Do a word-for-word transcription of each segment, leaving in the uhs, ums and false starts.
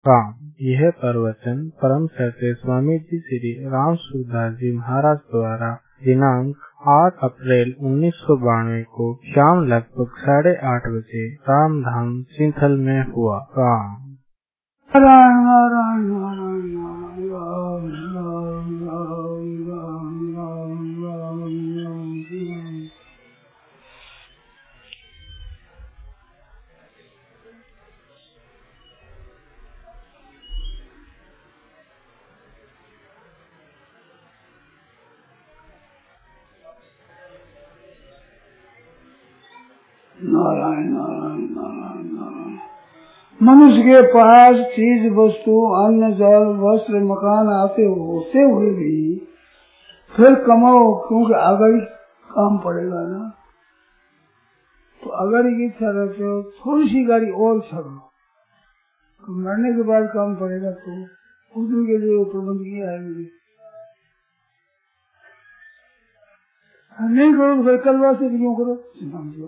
राम। यह प्रवचन परम सत्य स्वामी जी श्री राम सूरदास जी महाराज द्वारा दिनांक आठ अप्रैल उन्नीस सौ बानवे को शाम लगभग साढ़े आठ बजे रामधाम सिंथल में हुआ। राम। नारायण नारायण नारायण राम राम राम राम राम राम राम। नारायण नारायण नारायण नारायण। मनुष्य के पास चीज वस्तु अन्न जल वस्त्र मकान आते होते हुए भी फिर कमाओ, क्योंकि अगर काम पड़ेगा ना, तो अगर की इच्छा रखते हो थोड़ी सी गाड़ी और छड़ो, तो मरने के बाद काम पड़ेगा, तो उस दिन के लिए वो प्रबंध किया है मुझे। नहीं करो तो फिर कलवा से भी क्यों करो, समझो।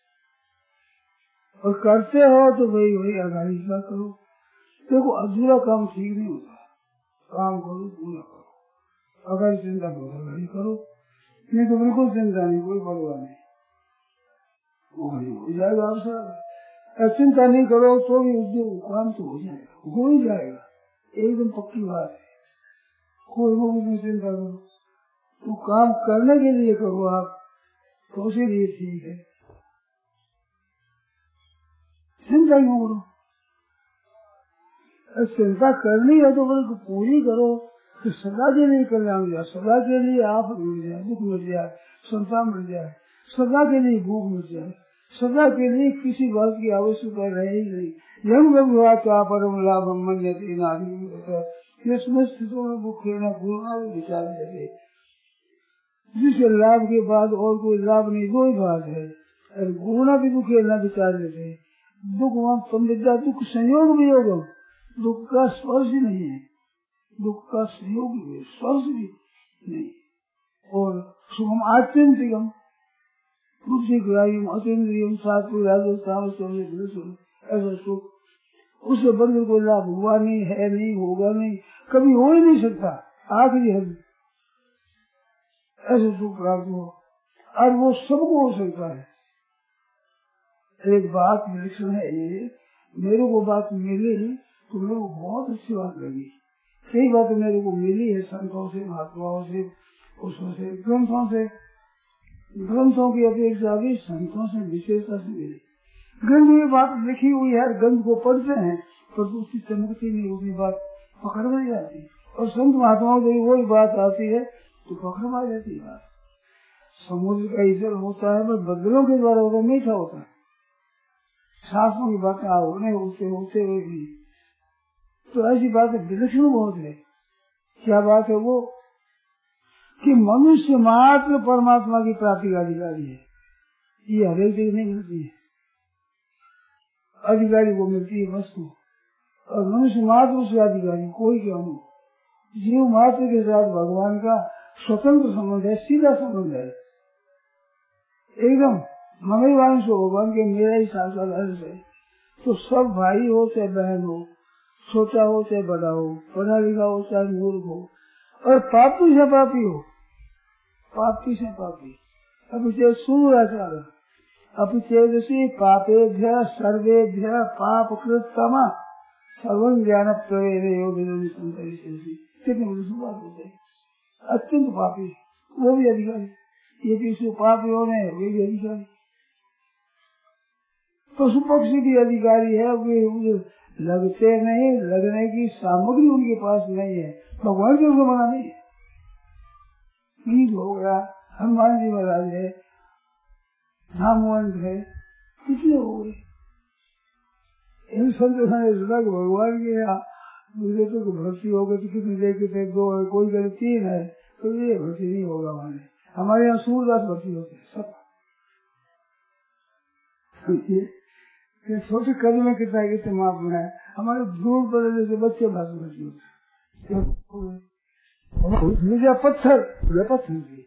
और करते हो तो वही वही आगाही का करो। देखो अधूरा काम ठीक नहीं होता, काम करो पूरा करो। अगर चिंता करो आगाही करो, नहीं तो बिल्कुल चिंता नहीं, कोई परवाह नहीं, वो हो जाएगा आपसे। चिंता नहीं करो तो भी उद्योग काम तो हो जाएगा, हो ही जाएगा, एकदम पक्की बात है। कोई वो उसमें चिंता करो, तो काम करने के लिए करो आप, तो उसी लिए ठीक है। चिंता क्यों करो? चिंता करनी है तो बिल्कुल पूरी करो, तो सदा के लिए कल्याण जाए, सदा के लिए आप मिल जाए, दुख मिल जाए, संतान मिल जाए, सदा के लिए भूख मिल जाए, सदा के लिए किसी बात की आवश्यकता रहे ही नहीं। यम भगवाता परम लाभ मन्यते नारी, ये स्थितों में भूखे न भूलना भी विचार जैसे, जिसे लाभ के बाद और कोई लाभ नहीं, दो ही बात है। और गुणा भी दुखे न विचार जैसे, दुख वहाँ दुख संयोग भी होगा, दुख का स्पर्श ही नहीं है, दुख का संयोग भी स्पर्श भी नहीं। और सुखम आत्यंतिकम बुद्धिग्राह्यम अतीन्द्रियम सात्विक राजस तामस ऐसा सुख, उससे बढ़कर कोई लाभ हुआ नहीं है, नहीं होगा नहीं, कभी हो ही नहीं सकता, आखिरी है ऐसे सुख प्राप्त हो, और वो सबको हो सकता है। एक बात निरीक्षण है ये, मेरे को बात मिली तो मेरे को बहुत अच्छी बात लगी। कई बातें मेरे को मिली है संतों से, महात्माओं से, उसमें से ग्रंथों से, ग्रंथों की अपेक्षा भी संतों से विशेषता से मिली। ग्रंथ में बात लिखी हुई है, ग्रंथ को पढ़ते हैं पर तो उसकी चमकती नहीं, उसकी बात पकड़ में जाती, और संत महात्माओं से वही बात आती है तो पकड़ में जाती है। समुद्र का जल होता है पर बदलों के द्वारा होता, मीठा होता है, शास्त्रों की बातें होने होते होते हुए भी, तो ऐसी बात है विलक्षण बहुत है। क्या बात है वो, कि मनुष्य मात्र परमात्मा की प्राप्ति का अधिकारी है, ये हर एक चीज नहीं मिलती है, अधिकारी को मिलती है वस्तु, और मनुष्य मात्र उसके अधिकारी कोई क्यों नहीं। जीव मात्र के साथ भगवान का स्वतंत्र संबंध है, सीधा संबंध है, एकदम मम्मी वांश हो भगवान के मेरा ही साक्षात है। तो सब भाई हो चाहे बहन हो, छोटा हो चाहे बड़ा हो, पढ़ा लिखा हो चाहे मूर्ख हो, और पापी से पापी हो, पापी से पापी, अभी चाहे सूर्याचार, अभी चाहे पापेभ्य सर्वेभ्य पाप कृतमा सर्वं ज्ञान प्रवेद कितने बात होते, अत्यंत पापी वो भी अधिकारी, ये भी पापी होने वे भी अधिकारी, पशु पक्षी भी अधिकारी है, वे लगते नहीं, लगने की सामग्री उनके पास नहीं है, भगवान के उनको मना नहीं है। गीत हो गया, हनुमान जी महाराज है, नामवंत है, कितने हो गए इन संतों ने सुना कि भगवान के यहाँ मुझे तो भक्ति हो गई, कितने देखे थे, दो है, कोई करे तीन है, तो ये भक्ति नहीं होगा हमारे हमारे यहाँ सूरदास भक्ति होते है सब। छोटे कद में कितना कितने माप में है, हमारे दूर पर जैसे बच्चे भाषण भक्ति होते पत्थर पत्थर की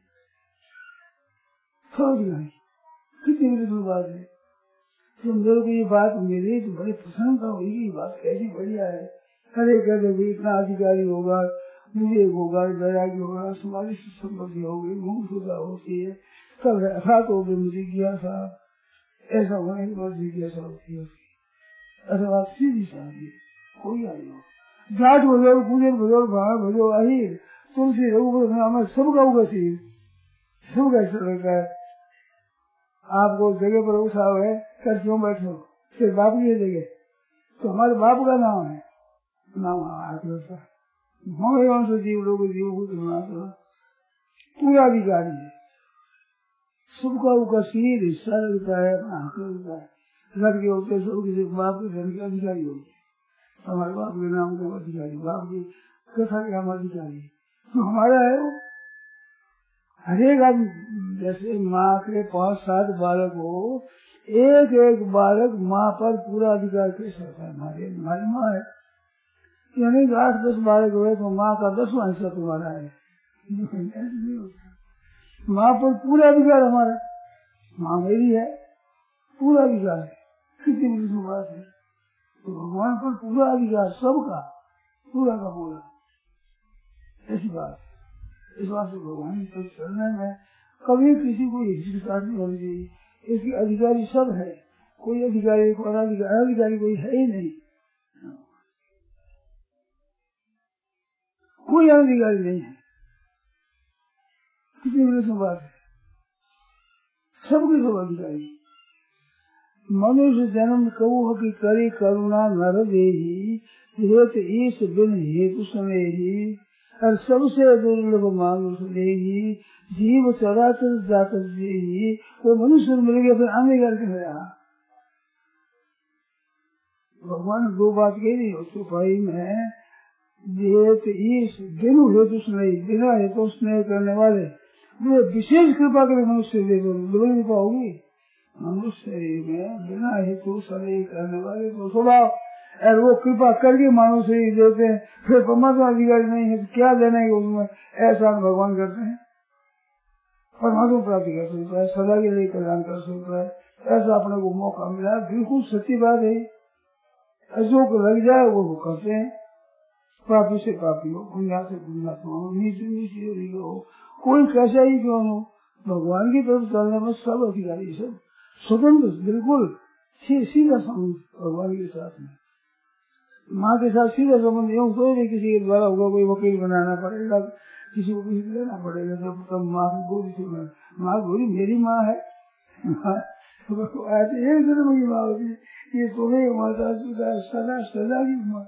नहीं, कितनी बड़ी बात है। तो मेरे को ये बात मिली तो बड़ी प्रसन्नता हुई, ये बात कैसी बढ़िया है, अरे कहते भी इतना अधिकारी होगा, विवेक होगा, वैराग्य होगा, समाधि से संपत्ति होगी, मुमुक्षुता होती है, तब ऐसा तो जिज्ञासा, ऐसा होने के बाद जिज्ञासा होती है। अथवा सीधी साधी कोई आई हो, जाट बजो, गुजर बजो, भाड़ बजो, अहिर तुलसी रघुबर नाम सबका होगा सीध, सबका ऐसा लगता है। आपको जगह पर उठा हुआ है, कर क्यों बैठे हो, सिर्फ बाप की जगह, तो हमारे बाप का नाम है, नाम आत्मा भगवान से जीव लोग जीव को पूरा अधिकारी है, सबका उनका सीध हिस्सा लगता है, अपना हक लगता है। लड़के होते सब किसी बाप के धन के अधिकारी होते, हमारे बाप के नाम के अधिकारी, बाप की कथा के हम अधिकारी, तो हमारा है वो। हरेक आदमी जैसे माँ के पांच सात बालक हो, एक एक बालक माँ पर पूरा अधिकार कैसे होता है, हमारे हमारी माँ है, यानी आठ दस बालक हुए तो माँ का दसवां हिस्सा तुम्हारा है, नहीं होता। माँ पर पूरा अधिकार हमारा, माँ मेरी है, पूरा अधिकार है, कितनी बड़ी बात है। तो भगवान पर पूरा अधिकार सबका, पूरा का पूरा, ऐसी बात है। इस बात से भगवान पर चलने में कभी किसी को हिचकिचाहट नहीं होनी चाहिए। इसकी अधिकारी सब है, कोई अधिकारी को अनाधिकारी अधिकारी कोई है ही नहीं, कोई अनाधिकारी नहीं है, किसी भी बात है, सबके सब अधिकारी। मनुष्य जन्म कहू की करी करुणा नर देही, हेत ईश बिन हेतु समेही, और सबसे दुर्लभ मानुष देही, जीव चराचर जात देही। वो मनुष्य मिल गया फिर आने करके मेरा भगवान दो बात कह दी चौपाई में, हेत ईश बिनु हेतु स्नेही, बिना हेतु स्नेह करने वाले वे विशेष कृपा करे मनुष्य दे दो, दुर्लभ कृपा होगी। मनुष्य में बिना हेतु स्नेह करने वाले तो स्वभाव, और वो कृपा करके मानव से ही देते हैं, फिर परमात्मा अधिकारी नहीं है तो क्या देना है उसमें, ऐसा भगवान करते हैं। परमात्मा प्राप्ति कर सकता है, सदा के लिए कल्याण कर सकता है, ऐसा अपने को मौका मिला, बिल्कुल सच्ची बात है। जो लग जाए वो करते हैं, पापी से पापी हो, पुण्या से पुण्यात्मा हो, नीचे नीचे हो, कोई कैसा ही क्यों हो, भगवान की तरफ चलने में सब अधिकारी, सब स्वतंत्र, बिल्कुल सीधा संबंध भगवान के साथ में। माँ के साथ सीधा संबंध यूँ कोई भी किसी के द्वारा होगा, कोई वकील बनाना पड़ेगा, किसी को कुछ लेना पड़ेगा, तो तब माँ की गोदी से माँ गोदी मेरी माँ है, एक जन्म की माँ होती, ये तुम्हें माता सदा सदा की माँ।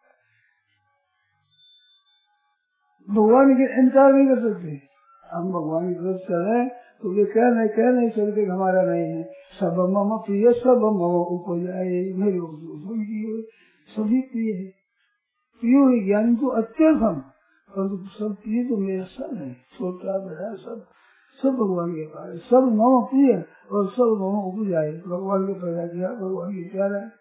भगवान के इनकार नहीं कर सकते, हम भगवान की तरफ चले तो वे कह नहीं कह नहीं सकते हमारा नहीं है। सब मम प्रिय सब मम उपजाए, मेरे उनकी सभी प्रिय है, प्रिय है ज्ञान को अत्यंत हम, और सब प्रिय तो मेरा सब है, छोटा बड़ा सब सब भगवान के पास, सब मम प्रिय और सब मम उपजाए, भगवान को पैदा किया, भगवान के प्यारा है।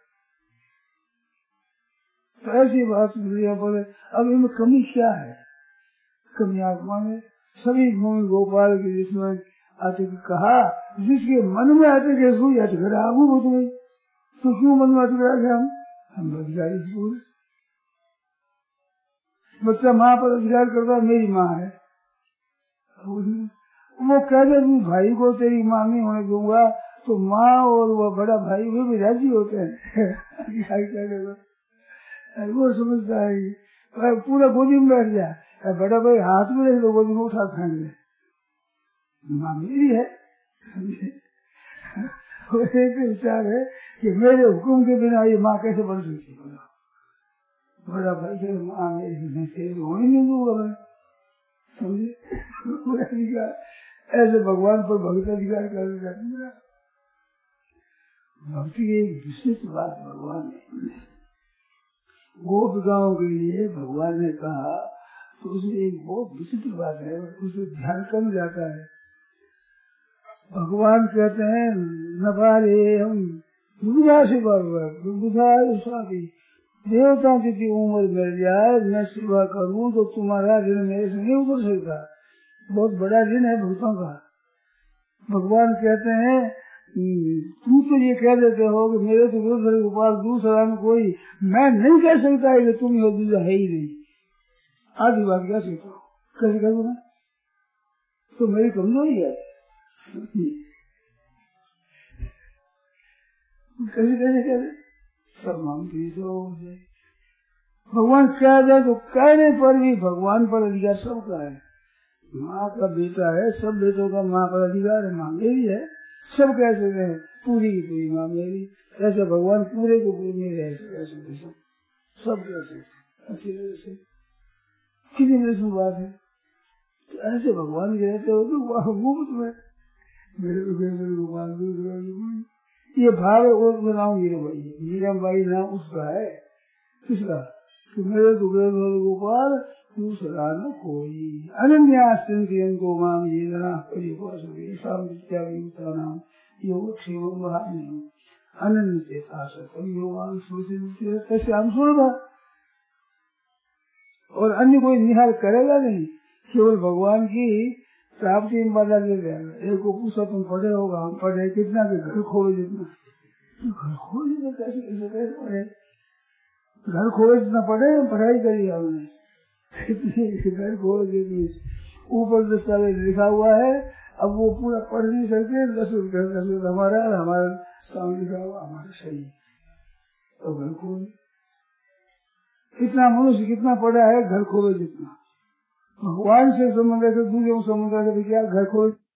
तो ऐसी बात बोले, अब इनमें कमी क्या है, कमी आत्मा में सभी भूमि गोपाल की, जिसमें आते कहा जिसके मन में आते के सुई अटघर आगू बुझ गई, तो क्यों मन में अटघरा गया, हम हम अधिकारी पूरे। बच्चा माँ पर अधिकार करता है, मेरी माँ है, वो कह दे भाई को तेरी माँ नहीं होने दूंगा, तो माँ और वो बड़ा भाई वे भी राजी होते हैं। वो समझता है पूरा गोदी में बैठ जाए, बड़ा भाई हाथ में रहे तो गोदी में उठा फेंक ले, माँ मेरी है। एक विचार है कि मेरे हुक्म के बिना ये माँ कैसे बन सकती है, बड़ा भाई से माँ मेरी होने नहीं दूंगा मैं, समझे। ऐसे भगवान पर भक्त अधिकार कर जाते। भक्ति की एक विशिष्ट बात भगवान ने गोपिकाओं के लिए भगवान ने कहा, तो उसमें एक बहुत विचित्र बात है, उसमें ध्यान कम जाता है। भगवान कहते हैं न पारे हम दुविधा से दुविधा स्वामी देवता जितनी उम्र मिल जाए मैं सेवा करूं तो तुम्हारा ऋण मेरे से नहीं उतर सकता, बहुत बड़ा ऋण है भक्तों का। भगवान कहते हैं तुम तो ये कह देते हो कि मेरे तो दूसरे गोपाल दूसरा में कोई, मैं नहीं कह सकता है कि तुम हो, दूसरा है ही नहीं। आधी बात क्या कहता हूँ, कैसे कह दूँ मैं, तो मेरी कमजोरी है। कैसे कैसे कह दे, सब मांगती तो भगवान कह दे तो कहने पर भी भगवान पर अधिकार सबका है। माँ का बेटा है, सब बेटों का माँ पर अधिकार है, माँ मेरी है, सब कह सकते हैं पूरी की पूरी माँ मेरी, ऐसा भगवान पूरे को पूरी मेरे ऐसे सब सब कह सकते अच्छी तरह से। किसी मेरे से बात है तो ऐसे भगवान के रहते हो तो मुफ्त में मेरे भगवान दूसरा ये भाव है। और नाम मीरा बाई है, मीरा बाई नाम उसका है, किसका, कि मेरे तो गोपाल दूसरा न कोई। अनन्यास्तिन को माम ये जना नाम योग क्षेम अनन्य श्याम सुन। और अन्य कोई निहाल करेगा नहीं, केवल भगवान की प्राप्ति में बाधा ले जाएगा। एक को पूछा तुम पढ़े होगा, हम पढ़े कितना के घर खोए जितना, घर खोए जितना कैसे कैसे कैसे पढ़े, घर खोए जितना पढ़े, पढ़ाई करी हमने घर खोए जितनी ऊपर दस्तावेज लिखा हुआ है। अब वो पूरा पढ़ नहीं सकते, दस रुपये दस रुपये हमारा हमारा सामने लिखा हुआ हमारा सही। तो घर खोए कितना मनुष्य कितना पढ़ा है, घर खोए जितना। भगवान से संबंध है, दूसरे को संबंध है, क्या घर खोए